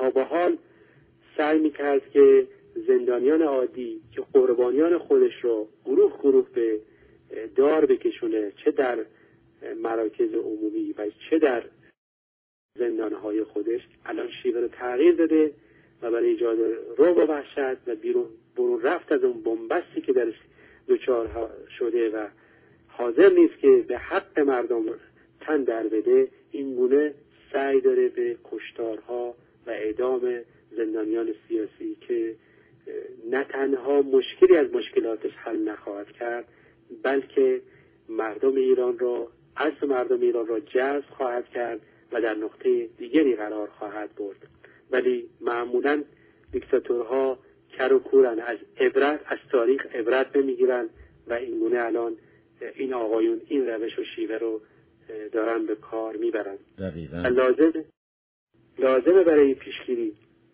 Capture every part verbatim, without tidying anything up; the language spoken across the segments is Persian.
تا به حال سعی میکرد که زندانیان عادی که قربانیان خودش رو گروه گروه به دار بکشونه، چه در مراکز عمومی و چه در زندانهای خودش، الان شیوه رو تغییر داده و برای ایجاد رعب و وحشت و بیرون برون رفت از اون بنبستی که درش دچار شده و حاضر نیست که به حق مردم تن در بده، این گونه سعی داره به کشتارها و اعدام زندانیان سیاسی که نه تنها مشکلی از مشکلاتش حل نخواهد کرد، بلکه مردم ایران را از مردم ایران را جذب خواهد کرد و در نقطه دیگری قرار خواهد برد. ولی معمولاً دیکتاتورها کر و کورن، از عبرت از تاریخ عبرت نمیگیرن و این گونه الان این آقایون این روش و شیوه رو دارن به کار میبرن. دقیقاً لازم لازمه برای پیشگیری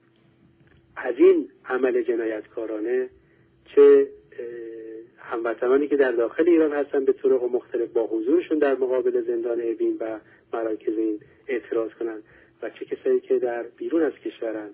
از این عمل جنایتکارانه چه هموطنانی که در داخل ایران هستن به طرق مختلف با حضورشون در مقابل زندان اوین و مراکز این اعتراض کنن و چه کسایی که در بیرون از کشورن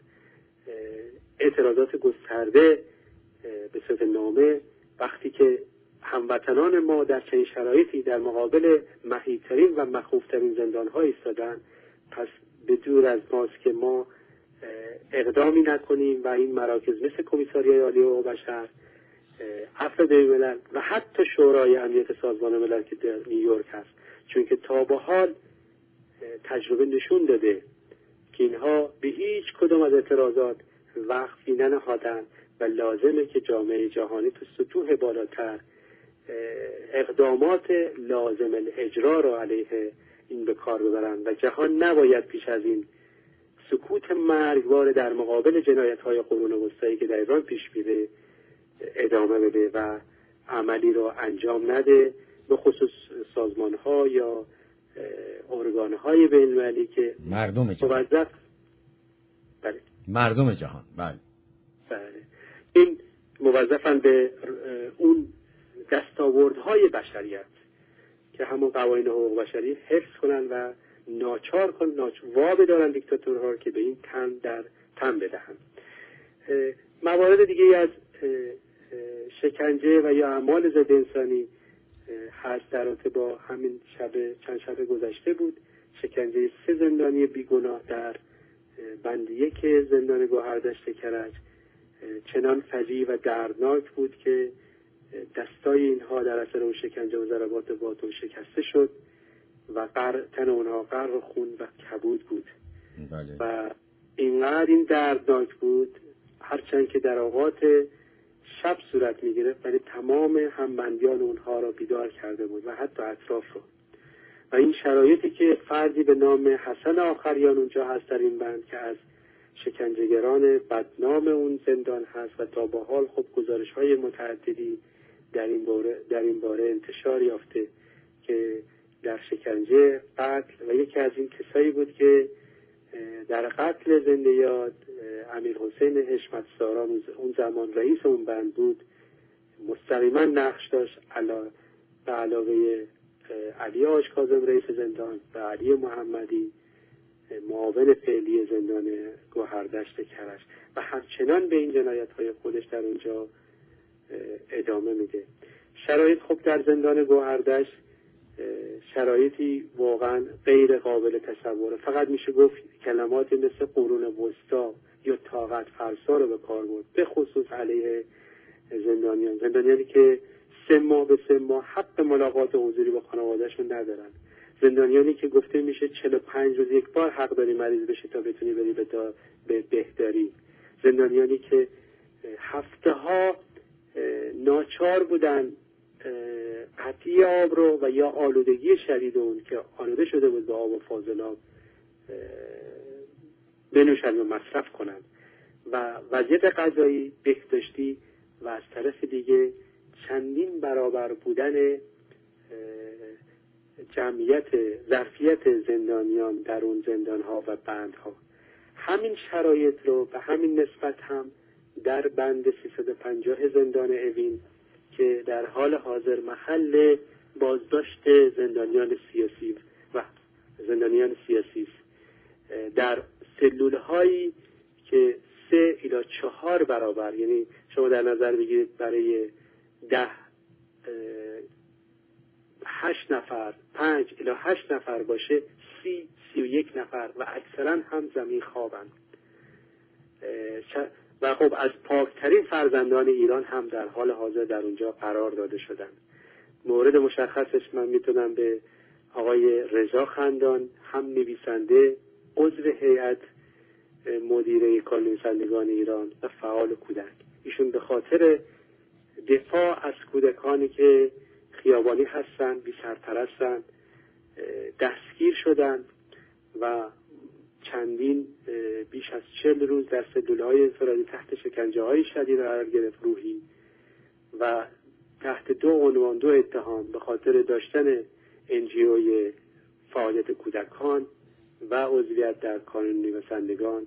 اعتراضات گسترده به صورت نامه، وقتی که هموطنان ما در چنین شرایطی در مقابل مهیب‌ترین و مخوف‌ترین زندان‌ها ایستادن، پس به دور از ماست که ما اقدامی نکنیم و این مراکز مثل کمیساریای عالی حقوق بشر، عفو بین‌الملل و حتی شورای امنیت سازمان ملل که در نیویورک هست، چون که تا به حال تجربه نشون داده که اینها به هیچ کدام از اعتراضات وقفی ننهادن و لازمه که جامعه جهانی تو سطوح بالاتر اقدامات لازم الاجرا رو علیه این به کار ببرن و جهان نباید پیش از این سکوت مرگبار در مقابل جنایت‌های قرون وسطایی که در ایران پیش میره ادامه بده و عملی رو انجام نده، به خصوص سازمان‌ها یا ارگان‌های بین‌المللی که مردم جهان موظف بله مردم جهان بله بله این موظفن به اون دستاوردهای بشریت که همون قوانین حقوق بشری حفظ کنن و ناچار کن ناچار وابه دارن دیکتاتورها که به این تن در تن بدهن. موارد دیگه از شکنجه و یا اعمال ضد انسانی هست در رابطه با همین شب چند شب گذشته بود. شکنجه سه زندانی بیگناه در بند یک زندان گوهردشت کرج چنان فجیع و دردناک بود که دستای اینها در اثر اون شکنجه و ضربات باتون شکسته شد و قر تن اونها غرق خون و کبود بود. بله. و اینقدر این دردناک بود هرچند که در اوقات شب صورت میگرفت ولی تمام همبندیان اونها را بیدار کرده بود و حتی اطراف رو. و این شرایطی که فردی به نام حسن آخریان اونجا هست در این بند که از شکنجهگران بدنام اون زندان هست و تا به حال خب گزارش‌های متعددی در این باره در این باره انتشار یافته که در شکنجه قتل و یکی از این کسایی بود که در قتل زنده یاد امیر حسین حشمت ساران اون زمان رئیس اون بند بود مستقیما نقش داشت، به علاوه علی آشکازم رئیس زندان و علی محمدی معاون فعلی زندان گوهردشت کرج و همچنان به این جنایت‌های خودش در اونجا ادامه میده. شرایط خب در زندان گوهردشت شرایطی واقعا غیر قابل تصوره. فقط میشه گفت کلماتی مثل قرون وسطا یا طاقت فرسا رو به کار برد، به خصوص علیه زندانیان زندانیانی که سه ماه به سه ماه حق ملاقات حضوری با خانوادهشون ندارن، زندانیانی که گفته میشه چهل و پنج روز یک بار حق داری مریض بشی تا بتونی بری به, به بهداری، زندانیانی که هفته ها ناچار بودن قطعی آب رو و یا آلودگی شدید اون که آلوده شده بود به آب و فاضلاب بنوشن و مصرف کنن و وضعیت غذایی بهداشتی و از طرف دیگه چندین برابر بودن جمعیت ظرفیت زندانیان در اون زندانها و بندها. همین شرایط رو به همین نسبت هم در بند سیصد و پنجاه زندان اوین که در حال حاضر محل بازداشت زندانیان سیاسی و زندانیان سیاسی است، در سلول‌هایی که سه الی چهار برابر، یعنی شما در نظر بگیرید برای ده هشت نفر پنج الی هشت نفر باشه، سی سی و یک نفر و اکثرا هم زمین خوابند و خب از پاکترین فرزندان ایران هم در حال حاضر در اونجا قرار داده شدند. مورد مشخصش من میتونم به آقای رضا خندان، هم نویسنده، عضو هیئت مدیره کار نویسندگان ایران و فعال کودک، ایشون به خاطر دفاع از کودکانی که خیابانی هستن، بی سرپرستن، دستگیر شدن و چندین بیش از چهل روز در سلولهای انفرادی تحت شکنجه های شدید قرار گرفت روحی و تحت دو عنوان دو اتهام به خاطر داشتن انجیوی فعالیت کودکان و عضویت در کانون نویسندگان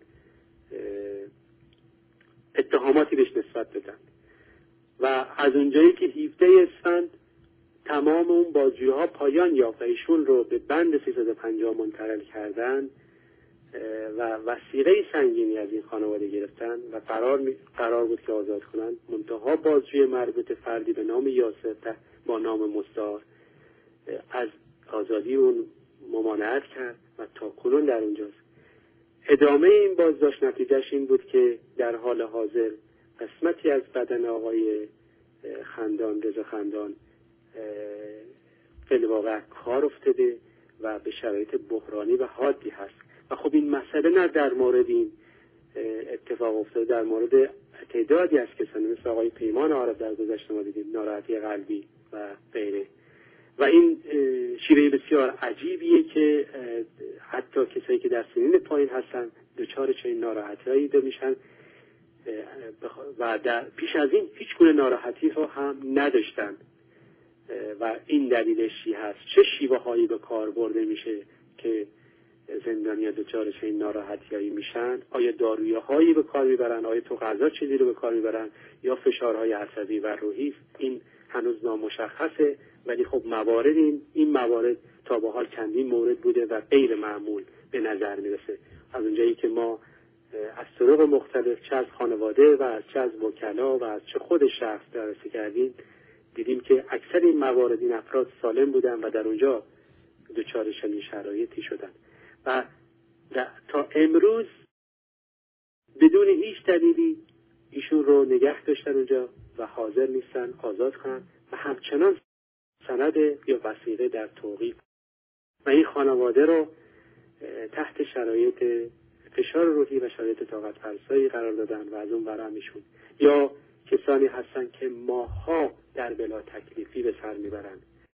اتهاماتی بهش نسبت دادن و از اونجایی که هفده اسفند تمام اون بازجویی‌ها پایان یافت و ایشون رو به بند سیصد و پنجاه منتقل کردن و وثیقه سنگینی از این خانواده گرفتن و قرار می... قرار بود که آزاد کنند. منتها بازجوی مربوط فردی به نام یاسر با نام مستعار از آزادی اون ممانعت کرد و تا کنون در اونجاست. ادامه این بازداشت نتیجهش این بود که در حال حاضر قسمتی از بدن آقای خندان، رضا خندان، فعل واقع کار افتاده و به شرایط بحرانی و حادی هست و خب این مسئله نه در مورد این اتفاق افتاده، در مورد تعدادی از کسانی مثل آقای پیمان عارف در گذشته ما دیدیم ناراحتی قلبی و غیره و این شیوه بسیار عجیبیه که حتی کسایی که در سنین پایین هستن دچار چنین ناراحتی‌هایی میشن و در پیش از این هیچ گونه ناراحتی رو هم نداشتن و این دلیلش چی هست؟ چه شیوه هایی به کار برده میشه که زندانی‌ها دچار چنین ناراحتی‌هایی میشن؟ آیا دارویی هایی به کار میبرن؟ آیا تو غذا چیزی رو به کار میبرن یا فشارهای عصبی و روحی؟ این هنوز نامشخصه، ولی خب موارد این این موارد تا به حال چندین مورد بوده و غیر معمول به نظر میرسه. از اونجایی که ما از طرق مختلف چه از خانواده و از چه از وکلا و از چه خود شخص بررسی کردیم، دیدیم که اکثر این موارد این افراد سالم بودن و در اونجا دچار چنین شرایطی شدن و تا امروز بدون هیچ دلیلی ایشون رو نگه داشتن اونجا و حاضر نیستن آزاد کنن و همچنان سند یا وثیقه در توقیف و این خانواده رو تحت شرایط فشار روحی و شرایط طاقت فرسایی قرار دادن و از اون برم ایشون یا کسانی هستن که ماها در بلا تکلیفی به سر میبرن.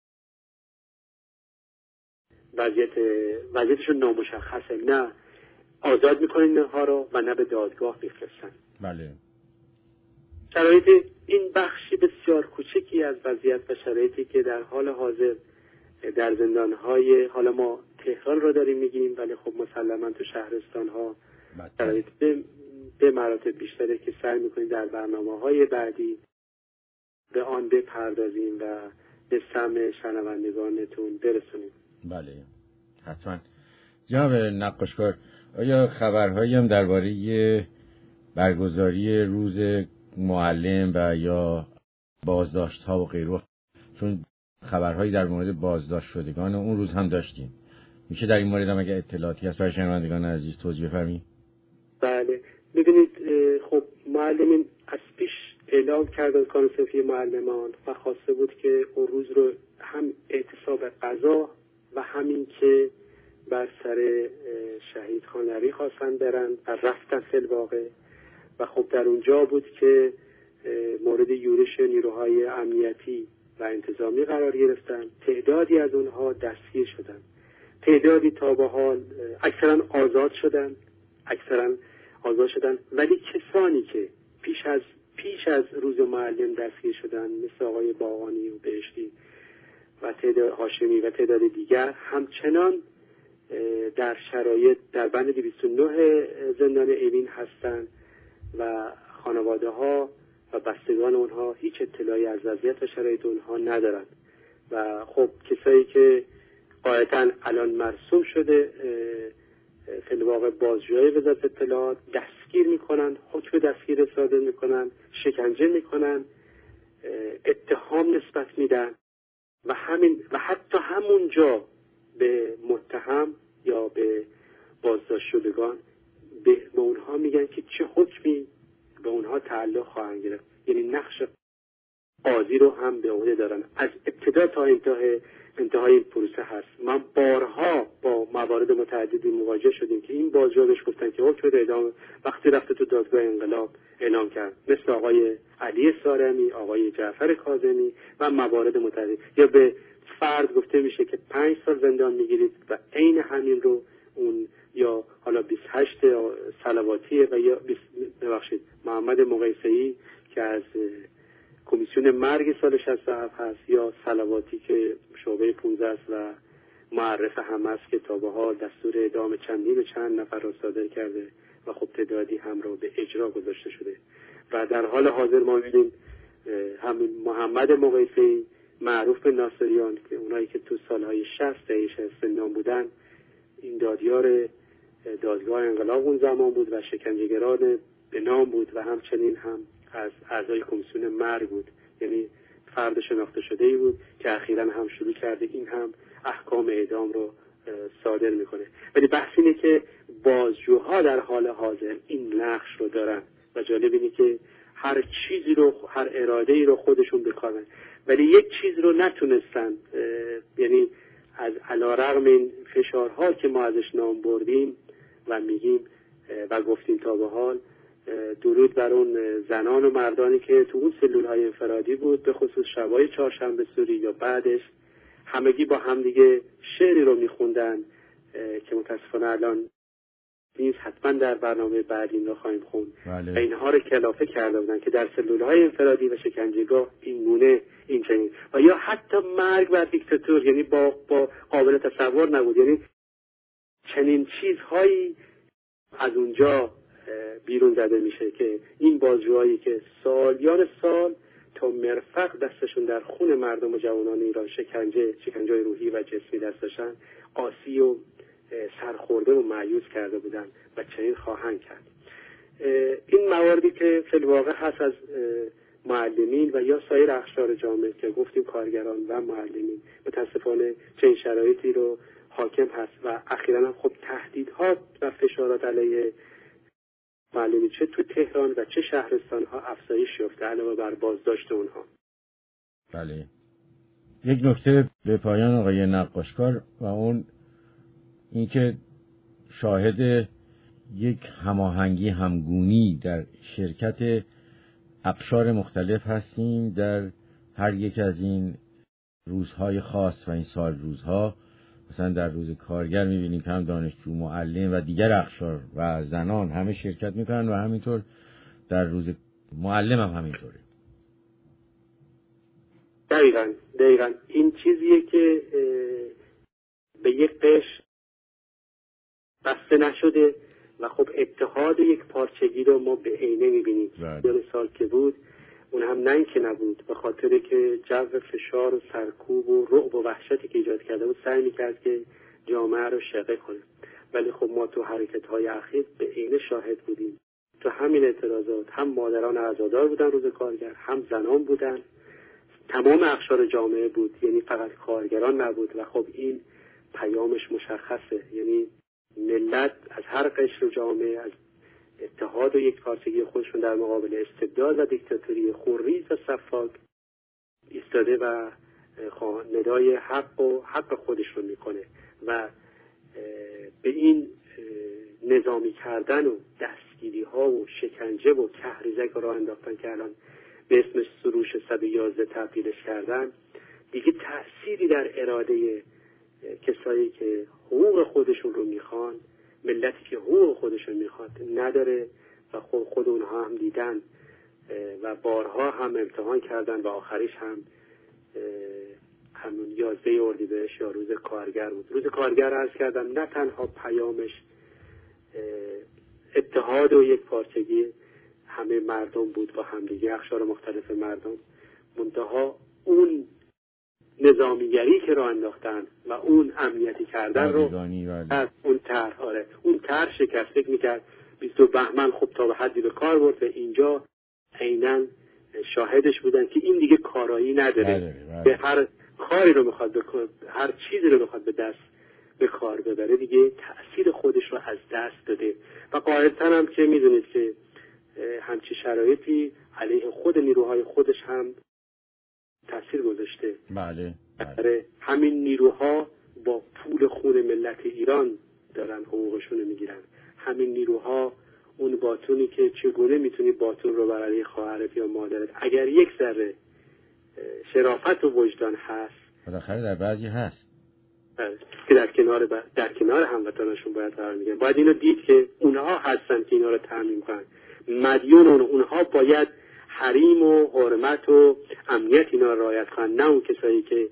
وضعیت وضعیتشون نامشخصه، نه آزاد میکنن اینها رو و نه به دادگاه میفرستن. بله. شرایط این بخشی بسیار کوچکی از وضعیت و شرایطی که در حال حاضر در زندانهای، حالا ما تهران رو داریم میگیم ولی خب مسلما تو شهرستانها شرایط به, به مراتب بیشتره که سعی میکنیم در برنامه‌های بعدی به آن بپردازیم و به سمع شنوندگانتون برسونیم. بله حتما. جناب نقاشکار، آیا خبرهایی هم درباره برگزاری روز معلم و یا بازداشت ها و غیره، چون خبرهایی در مورد بازداشت شدگان اون روز هم داشتیم، میشه در این مورد هم اگه اطلاعاتی هست برای شنوندگان عزیز توضیح بفرمایید؟ بله، ببینید خب معلمین از پیش اعلام کردن کانون صنفی معلمان و خواسته بود که اون روز رو هم اعتصاب قضا و همین که بر سر شهید خانلری خواستن برن و رفتن فی الواقع و خب در اونجا بود که مورد یورش نیروهای امنیتی و انتظامی قرار گرفتن. تعدادی از اونها دستگیر شدن، تعدادی تا به حال اکثرا آزاد شدن اکثرا آزاد شدن ولی کسانی که پیش از پیش از روز معلم دستگیر شدن مثل آقای باقانی و بهشتی و تعداد هاشمی و تعداد دیگر همچنان در شرایط در بند دویست و نه زندان اوین هستند و خانواده ها و بستگان اونها هیچ اطلاعی از وضعیت و شرایط اونها ندارند و خب کسایی که قاعدتاً الان مرسوم شده فی الواقع بازجوهای وزارت اطلاعات دستگیر میکنن، حکم دستگیر صادر میکنن، شکنجه میکنن، اتهام نسبت میدن و همین و حتی همونجا به متهم یا به بازداشت شدگان به اونها میگن که چه حکمی به اونها تعلق خواهند گرفت. یعنی نقش قاضی رو هم به عهده دارن. از ابتدا تا انتهای انتهای این پروسه هست. من بارها با موارد متعددی مواجه شدیم که این بازجو بهش گفتن که حکم اعدام وقتی رفته تو دادگاه انقلاب اعلام کرد، مثل آقای علی سارمی، آقای جعفر کاظمی و موارد متعدد. یا به فرد گفته میشه که پنج سال زندان میگیرید و عین همین رو اون یا حالا بیست و هشت صلواتی و یا ببخشید محمد مقیسه‌ای که از کمیسیون مرگ سال شصت و هفت هست، یا صلواتی که شعبه پانزده است و معرف هم است که تا به حال دستور اعدام چندی به چند نفر را صادر کرده و خب تعدادی هم را به اجرا گذاشته شده. و در حال حاضر ما می‌بینیم همین محمد مقیسه‌ای معروف به ناصریان که اونایی که تو سالهای شصت ایش زندان بودن، این دادیار دادگاه انقلاب اون زمان بود و شکنجهگران به نام بود و همچنین هم از اعضای کمیسیون مرگ بود. یعنی فرد شناخته شده ای بود که اخیراً هم شروع کرده این هم احکام اعدام رو صادر میکنه. ولی بحث اینه که بازجوها در حال حاضر این نقش رو دارن و جالب اینه که هر چیزی رو، هر اراده ای رو خودشون بکارن، ولی یک چیز رو نتونستن، یعنی از علیرغم این فشارها که ما ازش نام بردیم و میگیم و گفتیم تا به حال، درود بر اون زنان و مردانی که تو اون سلولهای انفرادی بود، به خصوص شبای چهارشنبه سوری یا بعدش، همگی با همدیگه شعری رو میخوندن که متاسفانه الان نیست، حتما در برنامه بعد این رو خواهیم خوند. بله. و اینها رو کلافه کرده بودن که در سلولهای انفرادی و شکنجهگاه این گونه این چنین و یا حتی مرگ بر دیکتاتور، یعنی با با قابل تصور نبود. یعنی چنین چیزهایی از اونجا بیرون زده میشه که این بازجوهایی که سالیان سال تا مرفق دستشون در خون مردم و جوانان ایران شکنجه شکنجه روحی و جسمی دست داشتن، قاسی و سرخورده و مایوس کرده بودن و چنین خواهند کرد. این مواردی که فی الواقع هست از معلمین و یا سایر اقشار جامعه که گفتیم کارگران و معلمین، متاسفانه چنین شرایطی رو حاکم هست و اخیراً هم خب تهدیدها و فشارات علیه معلمین چه تو تهران و چه شهرستان‌ها افزایش یافته علاوه بر بازداشت اونها. بله. یک نکته به پایان آقای نقاشکار و اون اینکه شاهد یک هماهنگی همگونی در شرکت اقشار مختلف هستیم در هر یک از این روزهای خاص و این سال روزها. مثلا در روز کارگر می‌بینیم که هم دانشجو، معلم و دیگر اقشار و زنان همه شرکت میکنن و همینطور در روز معلم هم همینطوره. دقیقاً دقیقاً این چیزیه که به یک قش بسته نشده و خب اتحاد یک پارچگی رو ما به عینه می‌بینیم. یه سال که بود اون هم نه که نبود، به خاطر که جو فشار و سرکوب و رعب و وحشتی که ایجاد کرده بود سعی می‌کرد که جامعه رو شقه کنه. ولی خب ما تو حرکت‌های اخیر به عینه شاهد بودیم. تو همین اعتراضات هم مادران عزادار بودن روز کارگر، هم زنان بودن، تمام اقشار جامعه بود، یعنی فقط کارگران نبود. و خب این پیامش مشخصه، یعنی ملت از هر قشر جامعه از اتحاد و یک پارچگی خودشون در مقابل استبداد و دیکتاتوری خونریز و سفاک ایستاده و ندای حق و حق خودشون میکنه و به این نظامی کردن و دستگیری ها و شکنجه و کهریزک راه انداختن که الان به اسم سروش صد و یازده تبدیلش کردن، دیگه تأثیری در اراده کسایی که حقوق خودشون رو میخوان، ملتی که حقوق خودشون میخواد نداره و خود, خود اونها هم دیدن و بارها هم امتحان کردن و آخریش هم همون یازده اردیبهشت یا روز کارگر بود. روز کارگر عرض کردم نه تنها پیامش اتحاد و یک پارچگی همه مردم بود با همدیگه، اقشار مختلف مردم، منتها اون نظامیگری که راه انداختن و اون امنیتی کردن رو از اون طرح، آره اون طرح شکست. فکر میکرد بیست و بهمن خب تا به حدی به کار برد و اینجا عیناً شاهدش بودن که این دیگه کارایی نداره، به هر کاری رو میخواد به هر چیزی رو میخواد به دست به کار ببره دیگه تأثیر خودش رو از دست داده و قاعدتاً هم که میدونید که همچی شرایطی علیه خود نیروهای خودش هم تأثیر گذاشته. بله, بله. همین نیروها با پول خون ملت ایران دارن حقوقشون رو میگیرن. همین نیروها اون باتونی که چگونه میتونی باتون رو بر علیه خواهرت یا مادرت اگر یک ذره شرافت و وجدان هست، بالاخره در بعضی هست که در کنار ب... در کنار هموطناشون باید قرار میگیرن. باید اینو دید که اونها هستن که اینا رو تامین کنن. مدیون اونها باید حریم و حرمت و امنیت اینا رو رعایت کنن، نه اون کسایی که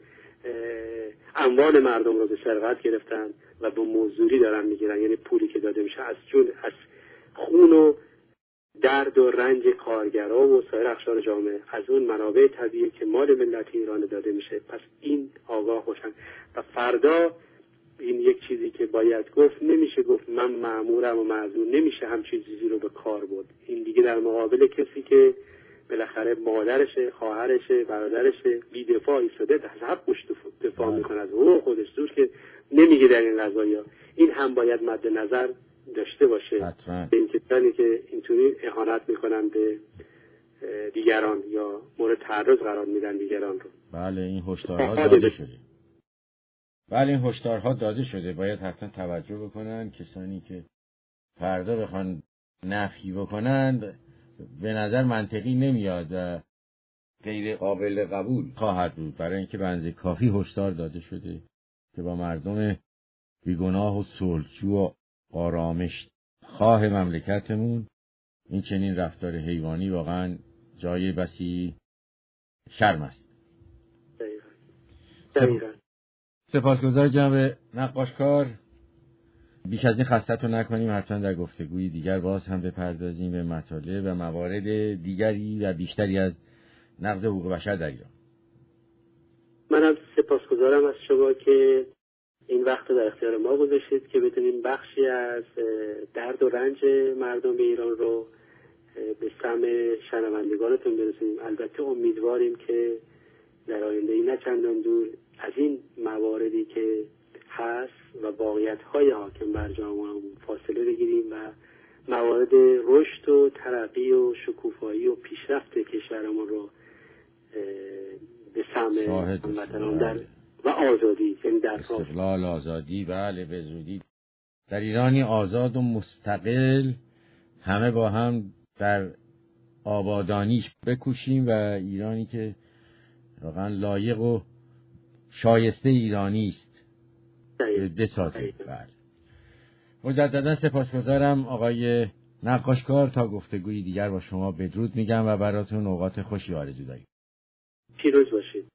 اموال مردم رو به سرقت گرفتن و به مزدوری دارن میگیرن، یعنی پولی که داده میشه از جون از خون و درد و رنج کارگرها و سایر اقشار جامعه، از اون منابع طبیعی که مال ملت ایران داده میشه. پس این آگاه باشن و فردا این یک چیزی که باید گفت نمیشه گفت من مأمورم و معذور، نمیشه هم چیزی رو به کار برد. این دیگه در مقابل کسی که بالاخره مادرشه، خواهرشه، برادرشه، بی دفاع ایستاده از حقش دفاع میکنه، از حقوق خودش دور که نمیگه در این قضایا. این هم باید مد نظر داشته باشه. این کسانی که اینطوری اهانت میکنن به دیگران یا مورد تعرض قرار میدن دیگران رو. بله این هشدارها داده شده. بله این هشدارها داده شده، باید حتما توجه بکنن. کسانی که فردا بخوان نفی بکنن به نظر منطقی نمیاد و غیر قابل قبول خواهد بود، برای اینکه به اندازه کافی هشدار داده شده که با مردم بیگناه و صلحجو و آرامش خواه مملکتمون این چنین رفتار حیوانی واقعا جای بسی شرم است. دقیقاً. دقیقاً. سپاسگزار جناب نقاشکار. بیش از این خستتون نکنیم، حتما در گفتگوی دیگر باز هم بپردازیم به مطالب و موارد دیگری و بیشتری از نقض حقوق بشر در ایران. منم سپاسگزارم از شما که این وقت در اختیار ما گذاشتید که بتونیم بخشی از درد و رنج مردم ایران رو به سمع شنوندگانتون برسونیم. البته امیدواریم که در آینده نه چندان دور از این مواردی که هست و واقعیت‌های حاکم بر جامعه فاصله بگیریم و موارد رشد و ترقی و شکوفایی و پیشرفت کشورمون رو به سمع هموطنان در و آزادی، یعنی در استقلال، آزادی، بله به زودی در ایرانی آزاد و مستقل همه با هم در آبادانیش بکوشیم و ایرانی که واقعا لایق و شایسته ایرانی است بسازیم. بله. مجددا سپاسگزارم آقای نقاشکار. تا گفتگوی دیگر با شما بدرود میگم و براتون اوقات خوشی آرزو داریم. پیروز باشید.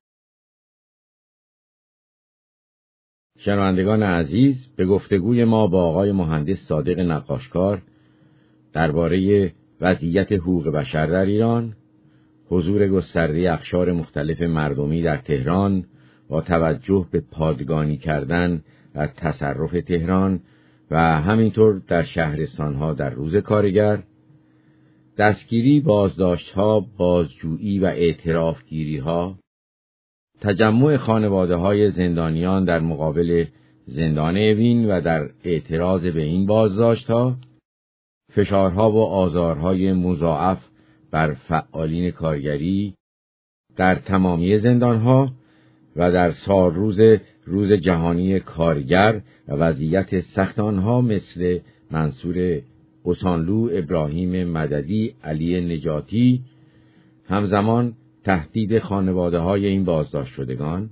شنوندگان عزیز، به گفتگوی ما با آقای مهندس صادق نقاشکار درباره وضعیت حقوق بشر در ایران، حضور گسترده اقشار مختلف مردمی در تهران با توجه به پادگانی کردن و تصرف تهران و همینطور در شهرستانها در روز کارگر، دستگیری، بازداشت‌ها، بازجویی و اعترافگیری‌ها، تجمع خانواده‌های زندانیان در مقابل زندان اوین و در اعتراض به این بازداشت‌ها، فشارها و آزارهای مضاعف بر فعالین کارگری در تمامی زندانها و در سال روز روز جهانی کارگر و وضعیت سخت آنها مثل منصور اوسانلو، ابراهیم مددی، علی نجاتی، همزمان تهدید خانواده های این بازداشت شدگان،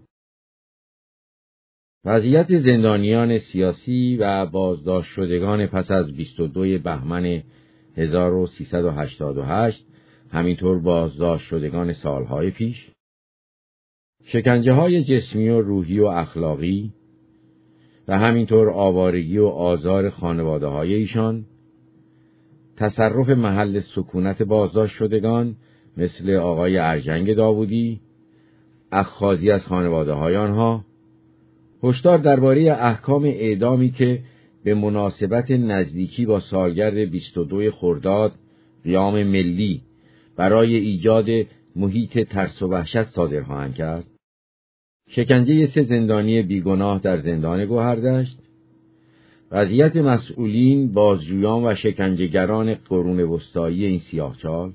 وضعیت زندانیان سیاسی و بازداشت شدگان پس از بیست و دوی بهمن هزار و سیصد و هشتاد و هشت، همینطور بازداشت شدگان سالهای پیش، شکنجه های جسمی و روحی و اخلاقی و همینطور آوارگی و آزار خانواده های ایشان، تصرف محل سکونت بازداشت شدگان مثل آقای ارجنگ داوودی، اخاذی از خانواده های آنها، هشدار درباره احکام اعدامی که به مناسبت نزدیکی با سالگرد بیست و دو خرداد قیام ملی برای ایجاد محیط ترس و وحشت صادر خواهند کرد. شکنجه سه زندانی بیگناه در زندان گوهردشت، وضعیت مسئولین، بازجویان و شکنجهگران قرون وسطایی این سیاهچال،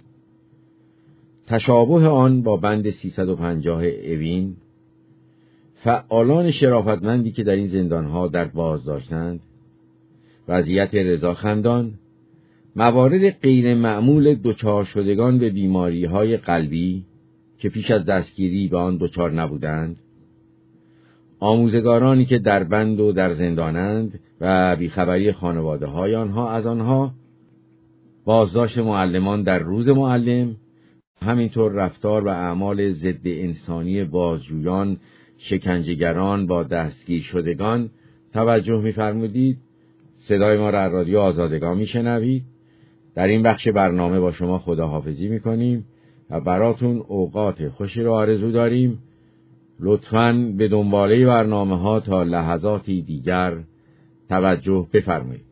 تشابه آن با بند سیصد و پنجاه اوین، فعالان شرافتمندی که در این زندانها در بازداشتند، وضعیت رضا خندان، موارد غیر معمول دچار شدگان به بیماری‌های قلبی که پیش از دستگیری به آن دچار نبودند، آموزگارانی که در بند و در زندانند و بیخبری خانواده‌های آنها از آنها، بازداشت معلمان در روز معلم، همینطور رفتار و اعمال ضد انسانی بازجویان، شکنجهگران با دستگیر شدگان توجه می‌فرمودید. صدای ما را از رادیو آزادگان میشنوید. در این بخش برنامه با شما خداحافظی میکنیم و براتون اوقات خوشی را آرزو داریم. لطفاً به دنباله برنامه ها تا لحظاتی دیگر توجه بفرمایید.